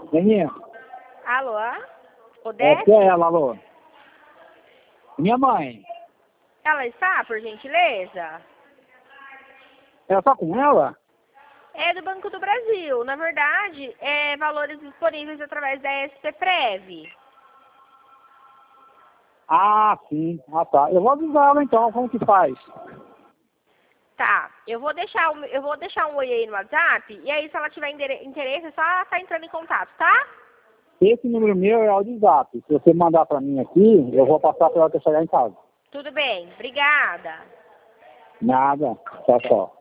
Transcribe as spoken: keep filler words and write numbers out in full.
Menina. Alô? É, Odete? que é ela, alô? Minha mãe. Ela está, por gentileza? Ela tá com ela? É do Banco do Brasil. Na verdade, é valores disponíveis através da S P Prev. Ah, sim. Ah, tá. Eu vou avisar ela então, como que faz? Tá, eu vou deixar, um- eu vou deixar um oi aí no WhatsApp, e aí se ela tiver endere- interesse, é só estar entrando em contato, tá? Esse número meu é o de zap. Se você mandar pra mim aqui, eu vou passar pra ela até chegar em casa. Tudo bem, obrigada. Nada. Tchau, tchau.